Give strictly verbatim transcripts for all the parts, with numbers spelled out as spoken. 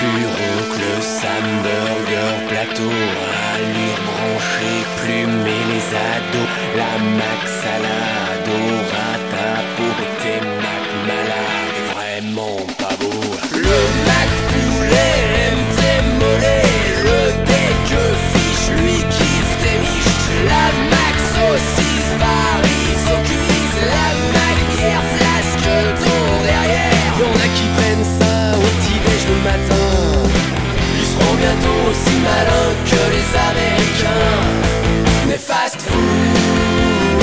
furoncle, Samburger, plateau, allure branchée, plumée les ados, la Mac salade, au ratapo, tes Mac malades, vraiment pas beau. Le Mac poulet aime tes mollets, le dégueu fiche, lui kiffe tes miches, la Mac saucisse varie aux cuisses, la Mac bière flasque ton derrière. Y'en a qui prennent ça au petit-déj le matin, ils seront bientôt aussi malins que les Américains. Mais fast food,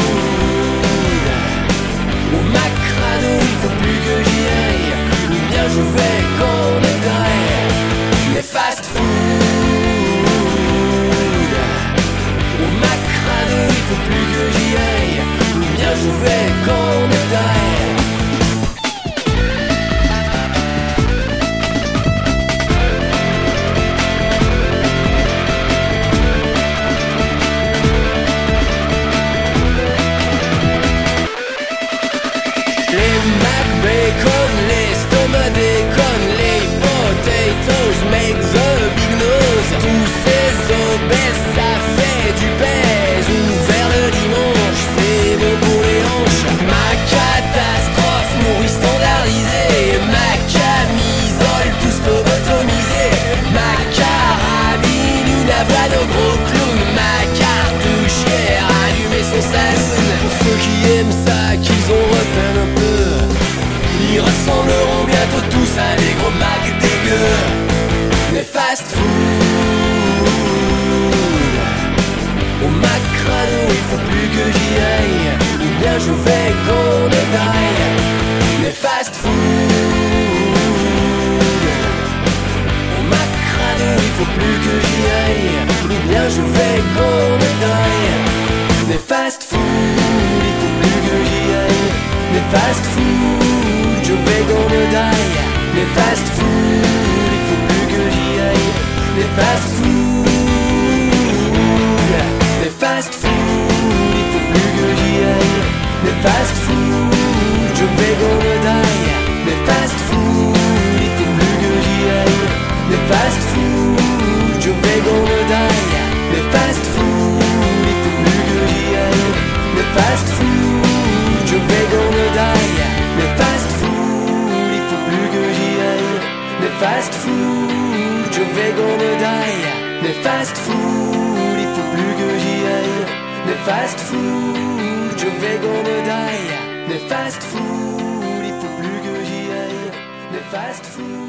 au Mac crâneau, il faut plus que j'y aille, ou bien je vais qu'on égraille. Mais fast food, au Mac crâneau, il faut plus que j'y aille, ou bien je vais qu'on égraille. Bacon, l'estomac déconne, les potatoes make the big nose. Tous ces obèses, ça fait du pèse. Ouvert le dimanche, c'est bon pour les hanches. Ma catastrophe, mourir standardisé. Ma camisole, tous lobotomisés. Ma carabine, une avoine au gros clown. Ma cartouchière, allumer son saloon. Pour ceux qui aiment ça, qu'ils ont repère un peu, ils ressembleront bientôt tous à des gros Mac dégueux. Mais fast food, au Mac crâneau, il faut plus que j'y aille, ou bien je vais qu'on égraille. Mais fast food, au Mac crâneau, il faut plus que j'y aille, ou bien je vais qu'on égraille. Mais fast food, il faut plus que j'y aille. Mais fast food, je vais gonna die. Mais fast food, il faut plus que j'y aille. Mais fast food, mais fast food, il faut plus que j'y aille. Mais fast food, je vais gonna die. Mais fast food, il faut plus que j'y aille. Mais fast food, je vais gonna die. Mais fast food, il faut plus que j'y aille. Mais fast food, je vais gonna die. Mais fast food, il faut plus que j'y aille. Mais fast food, je vais gonna die. Mais fast food, il faut plus que j'y aille. Mais fast food, je vais gonna die. Mais fast food, il faut plus que j'y aille. Mais fast food.